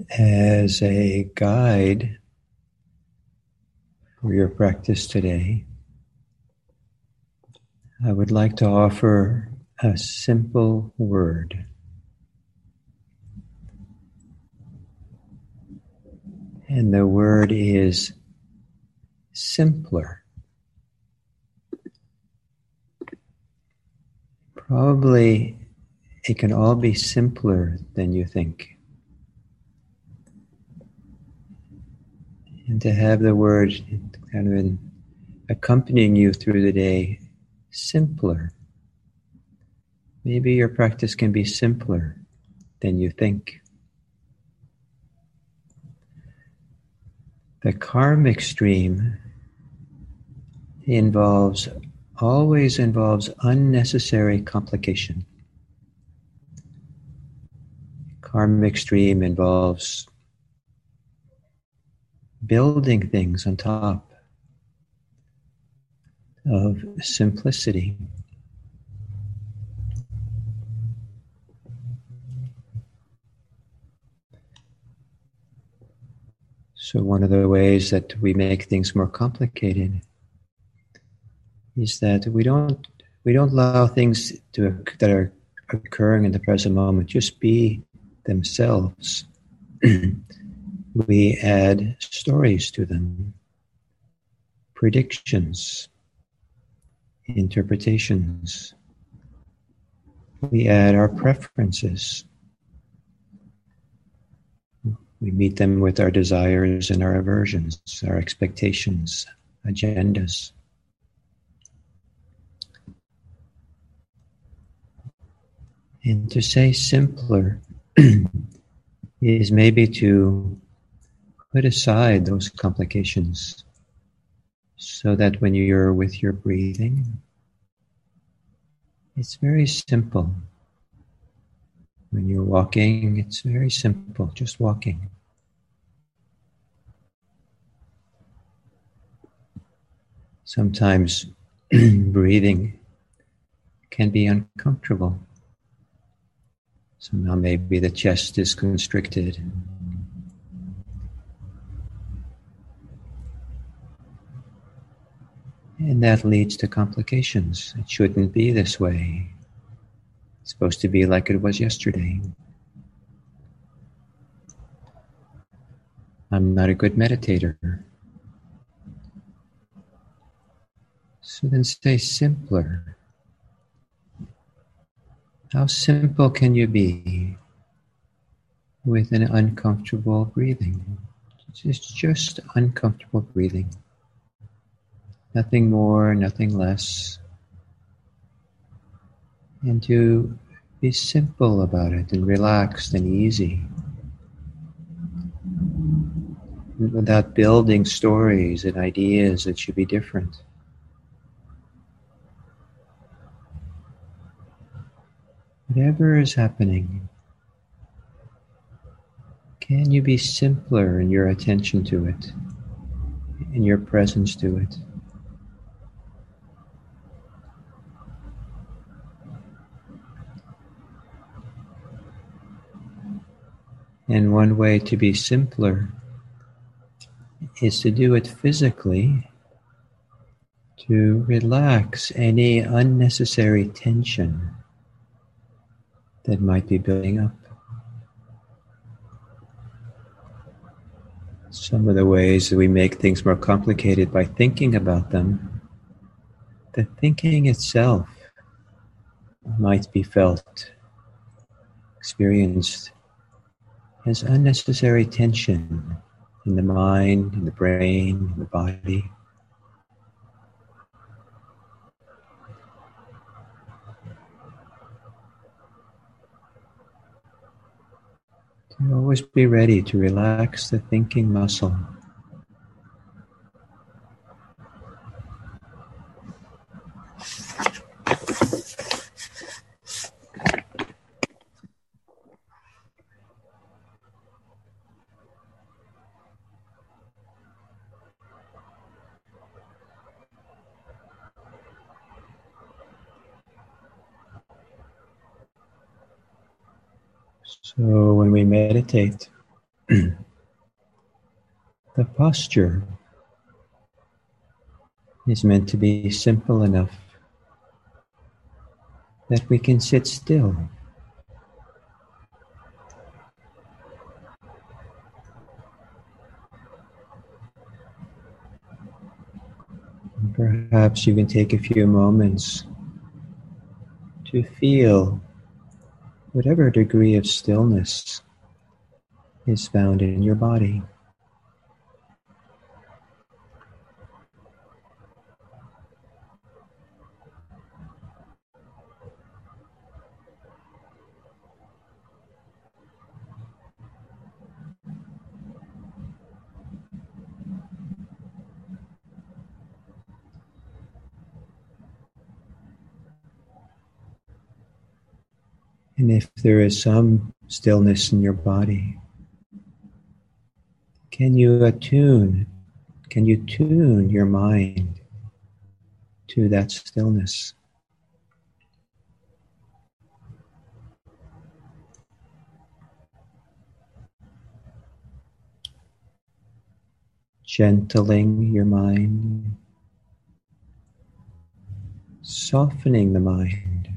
As a guide for your practice today, I would like to offer a simple word. And the word is simpler. Probably it can all be simpler than you think. And to have the word kind of accompanying you through the day, simpler. Maybe your practice can be simpler than you think. The karmic stream always involves unnecessary complication. Karmic stream involves building things on top of simplicity. So one of the ways that we make things more complicated is that we don't allow things that are occurring in the present moment just be themselves. We add stories to them, predictions, interpretations. We add our preferences. We meet them with our desires and our aversions, our expectations, agendas. And to say simpler is maybe to put aside those complications so that when you're with your breathing, it's very simple. When you're walking, it's very simple, just walking. Sometimes breathing can be uncomfortable. Somehow maybe the chest is constricted. And that leads to complications. It shouldn't be this way. It's supposed to be like it was yesterday. I'm not a good meditator. So then stay simpler. How simple can you be with an uncomfortable breathing? It's just uncomfortable breathing. Nothing more, nothing less. And to be simple about it and relaxed and easy. Without building stories and ideas that should be different. Whatever is happening, can you be simpler in your attention to it, in your presence to it? And one way to be simpler is to do it physically, to relax any unnecessary tension that might be building up. Some of the ways that we make things more complicated by thinking about them, the thinking itself might be felt, experienced as unnecessary tension in the mind, in the brain, in the body. To always be ready to relax the thinking muscle. So when we meditate, The posture is meant to be simple enough that we can sit still. Perhaps you can take a few moments to feel whatever degree of stillness is found in your body. And if there is some stillness in your body, can you tune your mind to that stillness? Gentling your mind, softening the mind,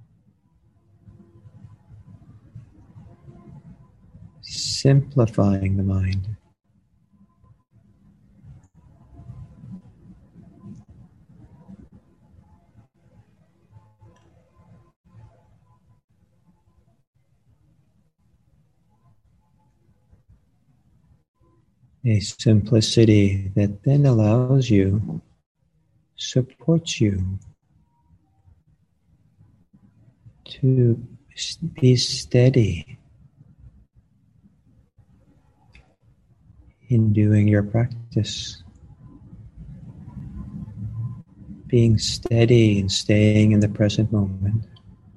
simplifying the mind. A simplicity that then allows you, supports you to be steady in doing your practice. Being steady and staying in the present moment.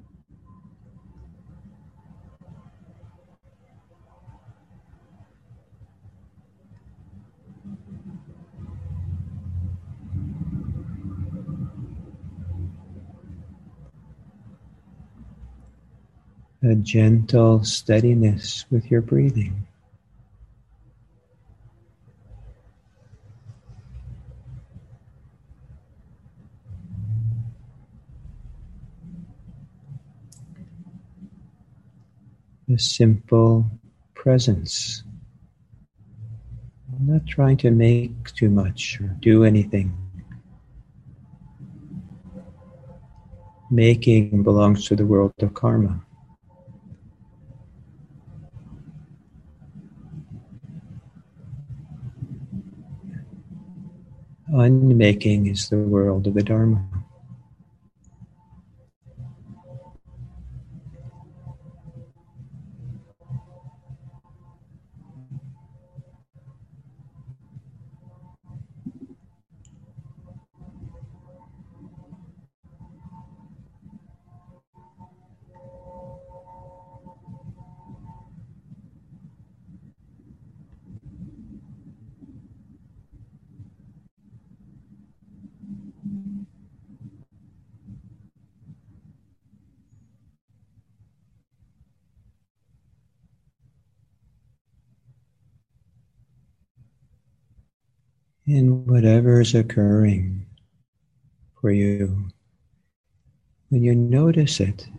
A gentle steadiness with your breathing. A simple presence. I'm not trying to make too much or do anything. Making belongs to the world of karma. Unmaking is the world of the Dharma. In whatever is occurring for you, when you notice it,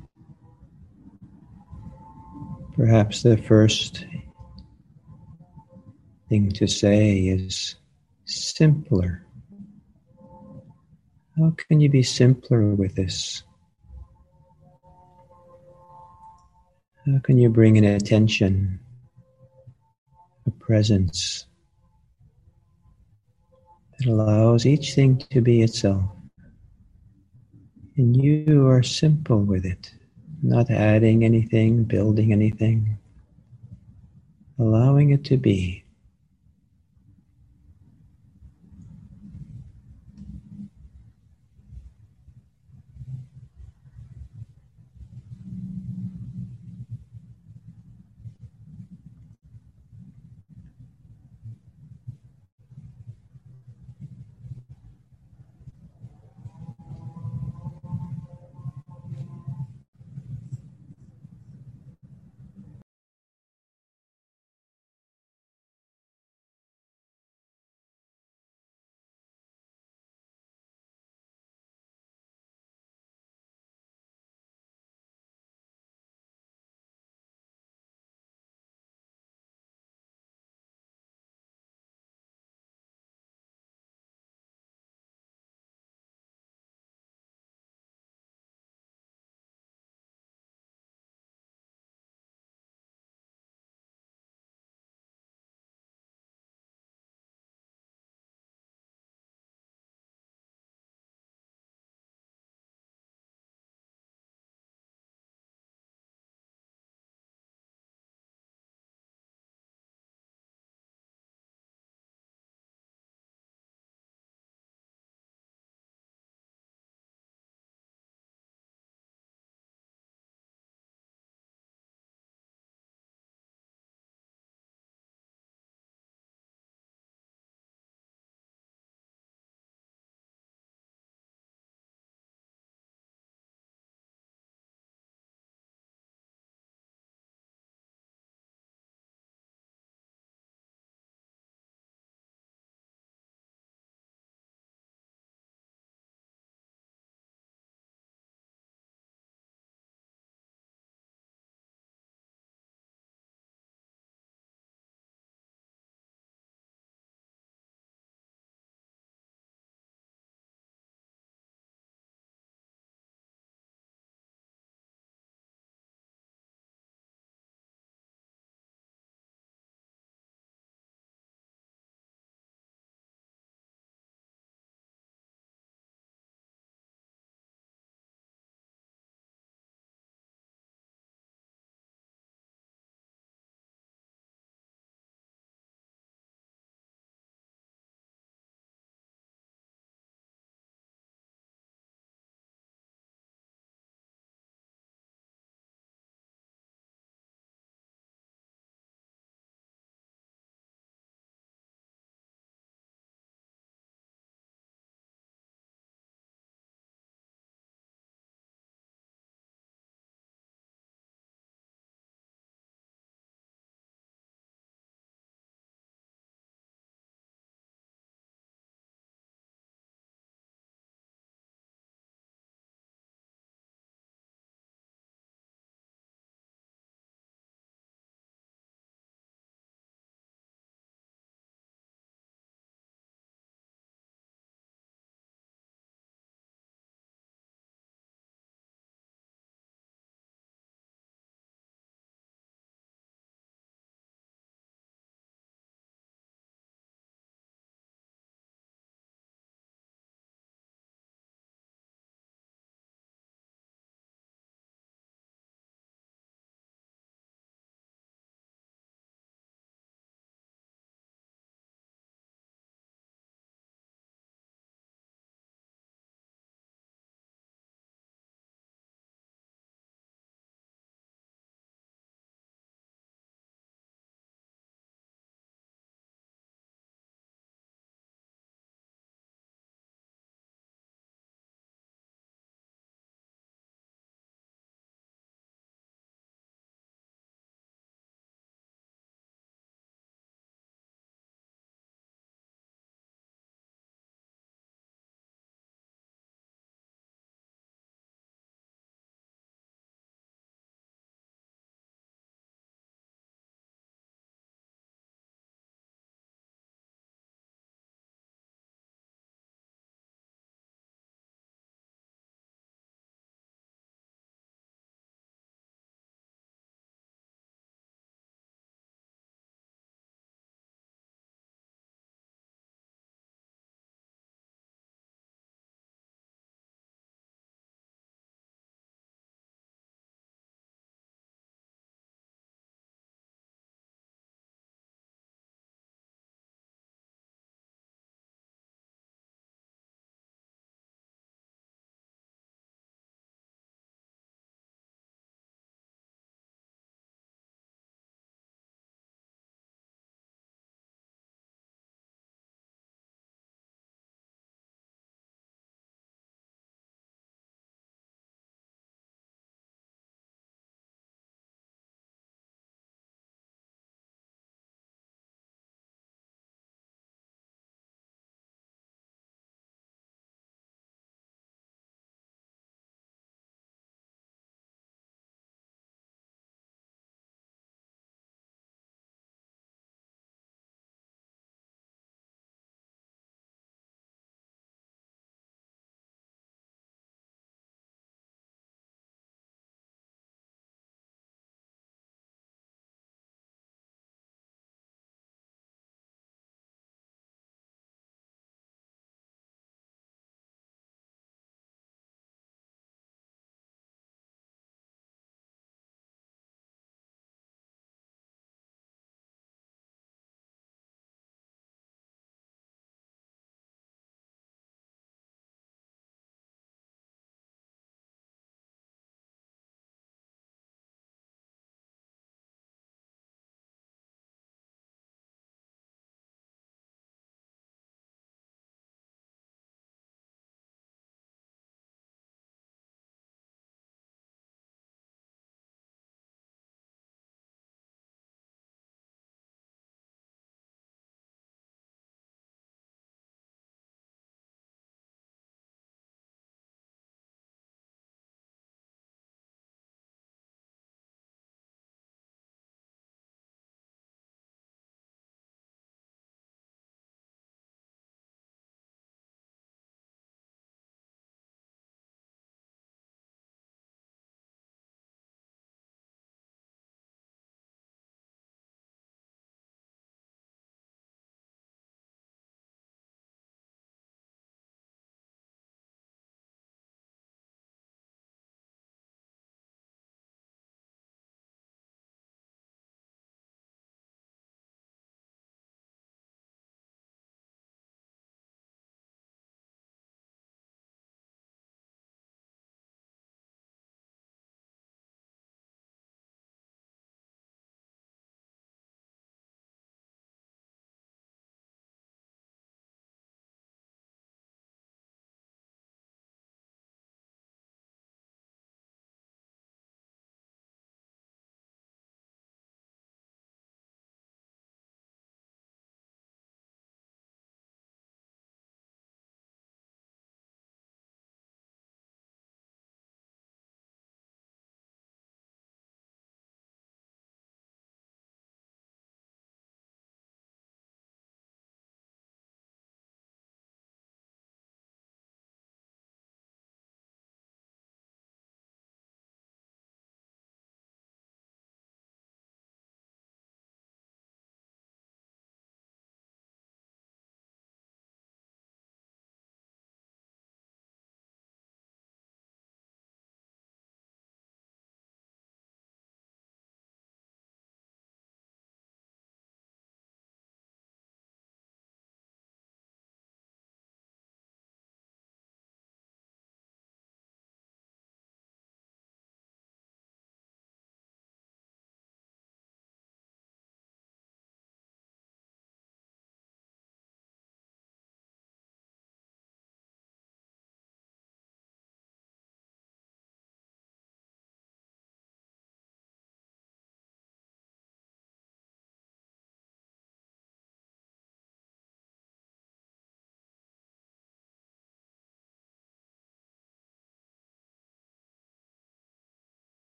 perhaps the first thing to say is simpler. How can you be simpler with this? How can you bring an attention, a presence that allows each thing to be itself? And you are simple with it, not adding anything, building anything, allowing it to be.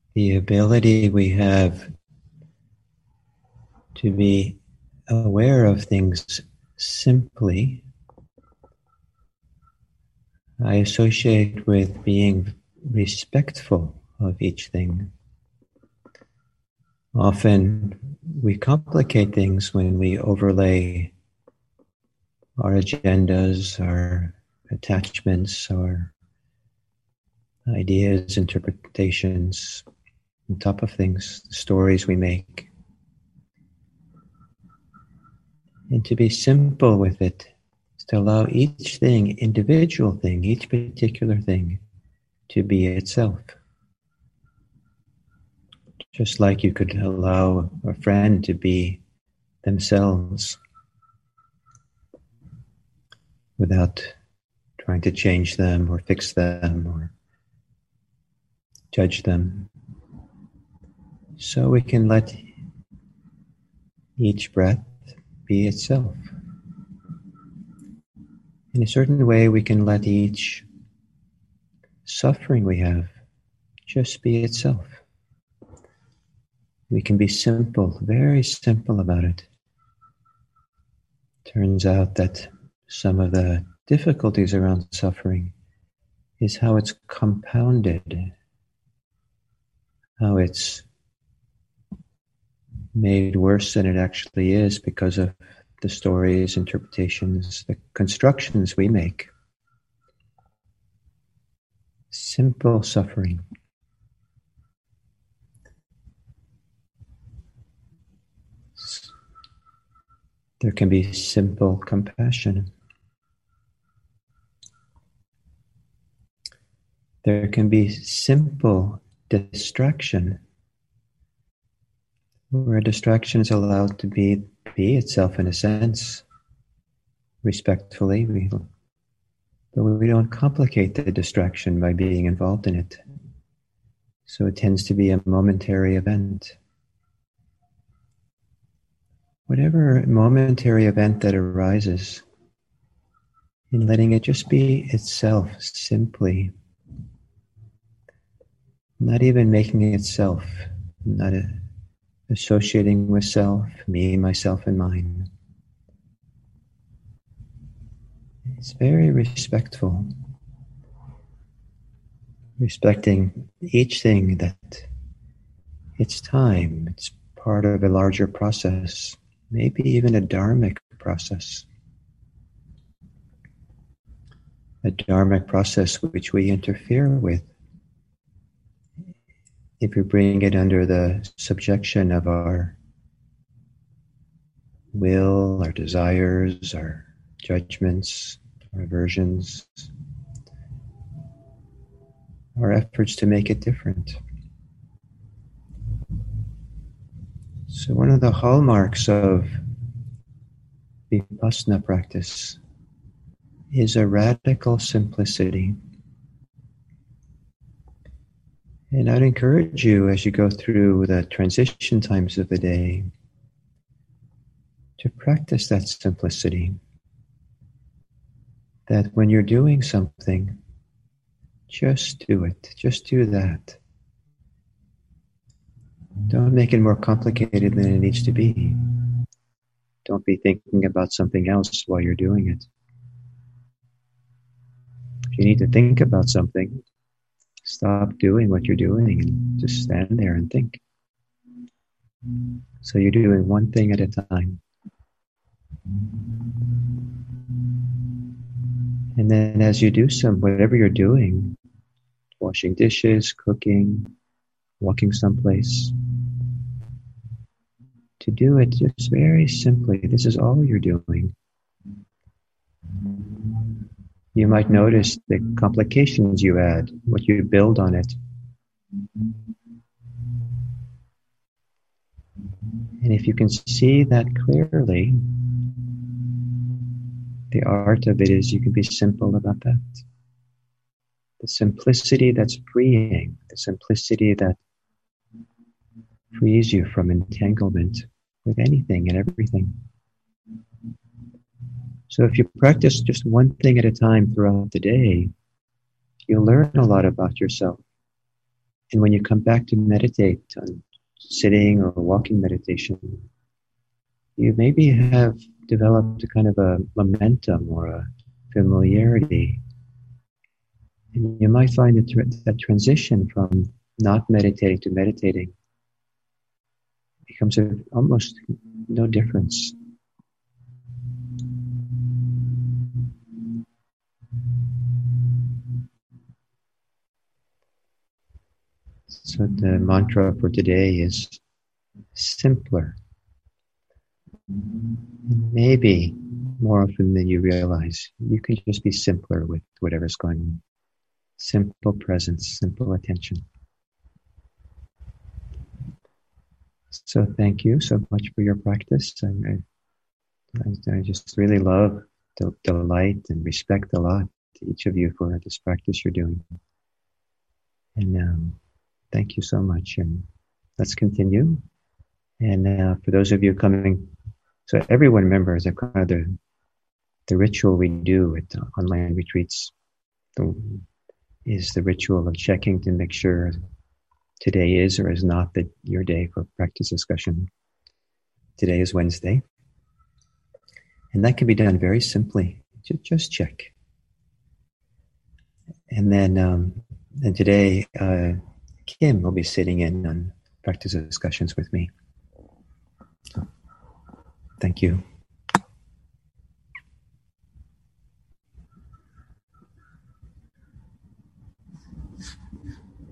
the ability we have to be aware of things simply, I associate with being respectful of each thing. Often we complicate things when we overlay our agendas, our attachments, our ideas, interpretations on top of things, the stories we make. And to be simple with it is to allow each thing, individual thing, each particular thing, to be itself. Just like you could allow a friend to be themselves without trying to change them or fix them or judge them. So we can let each breath be itself. In a certain way, we can let each suffering we have just be itself. We can be simple, very simple about it. Turns out that some of the difficulties around suffering is how it's compounded, how it's made worse than it actually is because of the stories, interpretations, the constructions we make. Simple suffering. There can be simple compassion. There can be simple distraction, where distraction is allowed to be itself in a sense, respectfully, but we don't complicate the distraction by being involved in it. So it tends to be a momentary event. Whatever momentary event that arises, in letting it just be itself simply, not even making it self, not associating with self, me, myself, and mine. It's very respectful, respecting each thing that it's time, it's part of a larger process, maybe even a dharmic process. A dharmic process which we interfere with if we bring it under the subjection of our will, our desires, our judgments, our aversions, our efforts to make it different. So one of the hallmarks of Vipassana practice is a radical simplicity. And I'd encourage you as you go through the transition times of the day to practice that simplicity. That when you're doing something, just do it. Just do that. Don't make it more complicated than it needs to be. Don't be thinking about something else while you're doing it. If you need to think about something, stop doing what you're doing and just stand there and think. So you're doing one thing at a time. And then as you do whatever you're doing, washing dishes, cooking, walking someplace, to do it just very simply. This is all you're doing. You might notice the complications you add, what you build on it. And if you can see that clearly, the art of it is you can be simple about that. The simplicity that's freeing, the simplicity that frees you from entanglement with anything and everything. So if you practice just one thing at a time throughout the day, you'll learn a lot about yourself. And when you come back to meditate on sitting or walking meditation, you maybe have developed a kind of a momentum or a familiarity. And you might find that transition from not meditating to meditating becomes almost no difference. So the mantra for today is simpler. Maybe more often than you realize, you can just be simpler with whatever's going on. Simple presence, simple attention. So thank you so much for your practice. I just really love, delight, and respect a lot each of you for this practice you're doing. And thank you so much. And let's continue. And for those of you coming, so everyone remembers that kind of the ritual we do at online retreats is the ritual of checking to make sure today is or is not your day for practice discussion. Today is Wednesday. And that can be done very simply. Just check. And then and today, Kim will be sitting in on practice discussions with me. So, thank you.